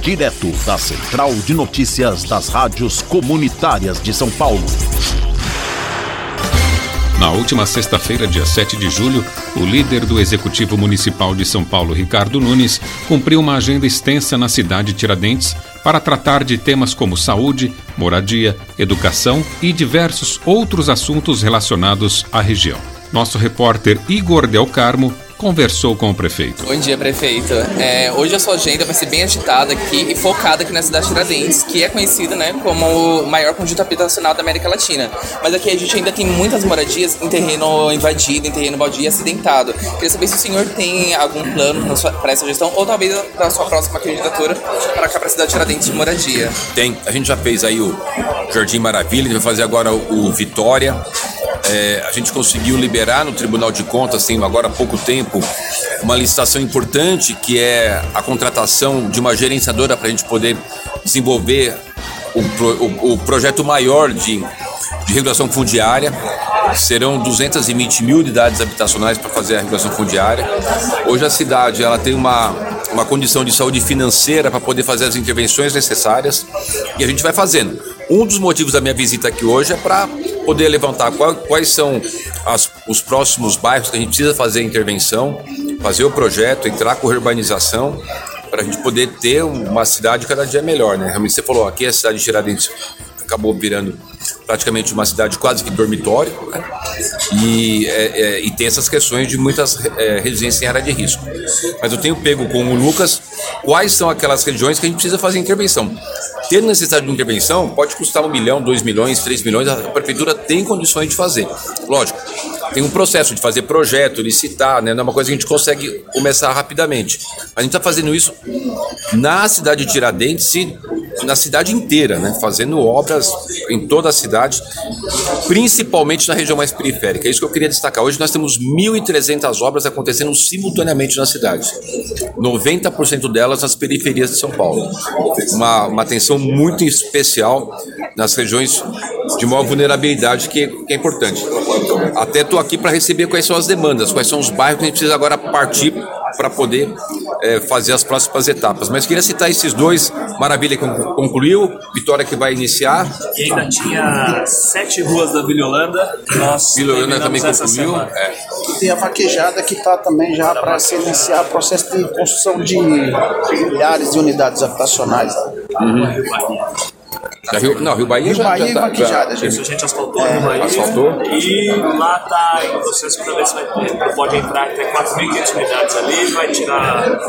direto da Central de Notícias das Rádios Comunitárias de São Paulo. Na última sexta-feira, dia 7 de julho, o líder do Executivo Municipal de São Paulo, Ricardo Nunes, cumpriu uma agenda extensa na cidade de Tiradentes para tratar de temas como saúde, moradia, educação e diversos outros assuntos relacionados à região. Nosso repórter Igor Del Carmo conversou com o prefeito. Bom dia, prefeito. Hoje a sua agenda vai ser bem agitada aqui e focada aqui na cidade de Tiradentes, que é conhecida, como o maior conjunto habitacional da América Latina. Mas aqui a gente ainda tem muitas moradias em terreno invadido, em terreno baldio e acidentado. Queria saber se o senhor tem algum plano para essa gestão ou talvez para a sua próxima candidatura para cá para a cidade de Tiradentes de moradia. Tem. A gente já fez aí o Jardim Maravilha, a gente vai fazer agora o Vitória. A gente conseguiu liberar no Tribunal de Contas, tem agora há pouco tempo, uma licitação importante que é a contratação de uma gerenciadora para a gente poder desenvolver o projeto maior de regulação fundiária. Serão 220 mil unidades habitacionais para fazer a regulação fundiária. Hoje a cidade ela tem uma condição de saúde financeira para poder fazer as intervenções necessárias e a gente vai fazendo. Um dos motivos da minha visita aqui hoje é para poder levantar quais são os próximos bairros que a gente precisa fazer a intervenção, fazer o projeto, entrar com a urbanização, para a gente poder ter uma cidade cada dia melhor, né? Realmente você falou, aqui a cidade de Tiradentes acabou virando praticamente uma cidade quase que dormitório, né? E tem essas questões de muitas residências em área de risco. Mas eu tenho pego com o Lucas quais são aquelas regiões que a gente precisa fazer intervenção. Tendo necessidade de intervenção, pode custar 1 milhão, 2 milhões, 3 milhões, a prefeitura tem condições de fazer. Lógico, tem um processo de fazer projeto, licitar, né? Não é uma coisa que a gente consegue começar rapidamente. A gente está fazendo isso na cidade de Tiradentes e na cidade inteira, né? Fazendo obras em toda a cidade, principalmente na região mais periférica. É isso que eu queria destacar. Hoje nós temos 1.300 obras acontecendo simultaneamente na cidade. 90% delas nas periferias de São Paulo. Uma atenção muito especial nas regiões de maior vulnerabilidade, que é importante. Até estou aqui para receber quais são as demandas, quais são os bairros que a gente precisa agora partir para poder fazer as próximas etapas. Mas queria citar esses dois, Maravilha que concluiu, Vitória que vai iniciar. E ainda tinha 7 ruas da Vila Holanda. Vila Holanda também concluiu. E tem a Vaquejada que está também já para se iniciar o processo de construção de milhares de unidades habitacionais. Rio Bahia já e Vaquejada. A gente asfaltou Rio Bahia. E lá está em processo para ver se pode entrar até 4.500 unidades ali, vai tirar...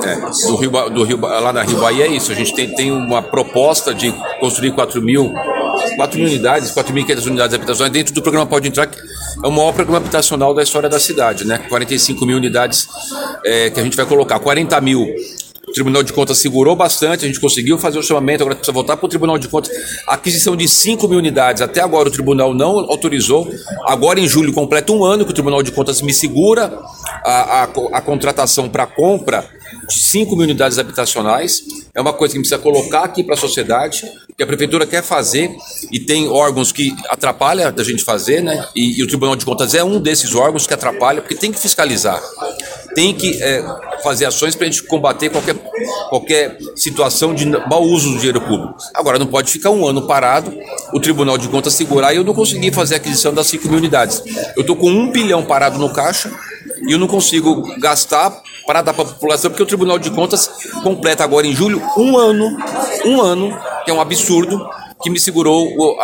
Lá na Rio Bahia é isso, a gente tem uma proposta de construir 4 mil unidades, 4.500 unidades habitacionais dentro do programa Pode Entrar, que é o maior programa habitacional da história da cidade, né? 45 mil unidades que a gente vai colocar, 40 mil. O Tribunal de Contas segurou bastante, a gente conseguiu fazer o chamamento, agora precisa voltar para o Tribunal de Contas. A aquisição de 5 mil unidades, até agora o Tribunal não autorizou. Agora em julho completa 1 ano que o Tribunal de Contas me segura a contratação para compra de 5 mil unidades habitacionais. É uma coisa que a gente precisa colocar aqui para a sociedade, que a Prefeitura quer fazer e tem órgãos que atrapalham da gente fazer, né? E o Tribunal de Contas é um desses órgãos que atrapalha, porque tem que fiscalizar. Tem que fazer ações para a gente combater qualquer situação de mau uso do dinheiro público. Agora, não pode ficar 1 ano parado, o Tribunal de Contas segurar e eu não consegui fazer a aquisição das 5 mil unidades. Eu estou com 1 bilhão parado no caixa e eu não consigo gastar para dar para a população, porque o Tribunal de Contas completa agora em julho 1 ano, que é um absurdo, que me segurou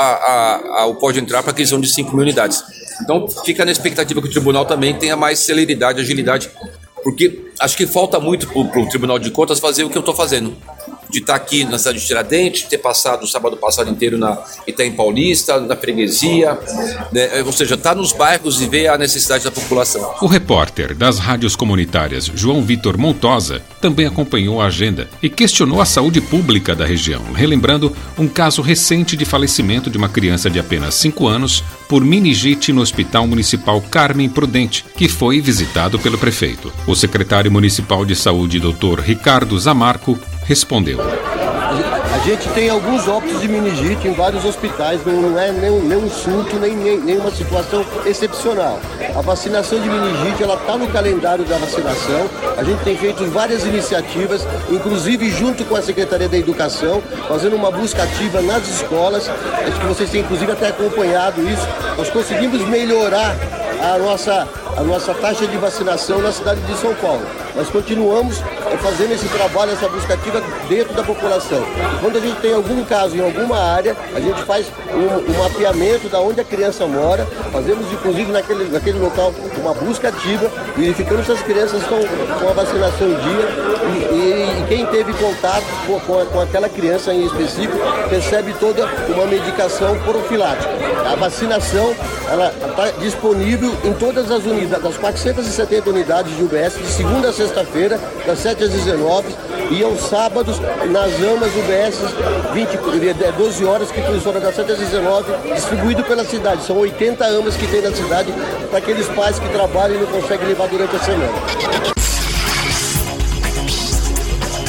o Pode Entrar para a aquisição de 5 mil unidades. Então, fica na expectativa que o Tribunal também tenha mais celeridade, agilidade, porque acho que falta muito para o Tribunal de Contas fazer o que eu estou fazendo. De estar aqui na cidade de Tiradentes, ter passado o sábado passado inteiro na Itaim Paulista, na freguesia, né? Ou seja, estar nos bairros e ver a necessidade da população. O repórter das rádios comunitárias João Vitor Montosa também acompanhou a agenda e questionou a saúde pública da região, relembrando um caso recente de falecimento de uma criança de apenas 5 anos por meningite no Hospital Municipal Carmen Prudente, que foi visitado pelo prefeito. O secretário municipal de saúde, Dr. Ricardo Zamarco, respondeu. A gente tem alguns óbitos de meningite em vários hospitais, não é nenhum surto, nenhuma situação excepcional. A vacinação de meningite, ela está no calendário da vacinação. A gente tem feito várias iniciativas, inclusive junto com a Secretaria da Educação, fazendo uma busca ativa nas escolas. Acho que vocês têm inclusive até acompanhado isso. Nós conseguimos melhorar a nossa taxa de vacinação na cidade de São Paulo. Nós continuamos fazendo esse trabalho, essa busca ativa dentro da população. Quando a gente tem algum caso em alguma área, a gente faz um mapeamento de onde a criança mora, fazemos inclusive naquele local uma busca ativa, verificando se as crianças estão com a vacinação em dia e quem teve contato com aquela criança em específico recebe toda uma medicação profilática. A vacinação ela está disponível em todas as unidades, das 470 unidades de UBS, de segunda a sexta-feira, das 7 às 19 e aos sábados nas AMAs UBS 12 horas, que funciona das 7 às 19, distribuído pela cidade. São 80 AMAs que tem na cidade para aqueles pais que trabalham e não conseguem levar durante a semana.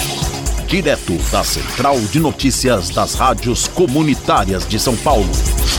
Direto da Central de Notícias das Rádios Comunitárias de São Paulo.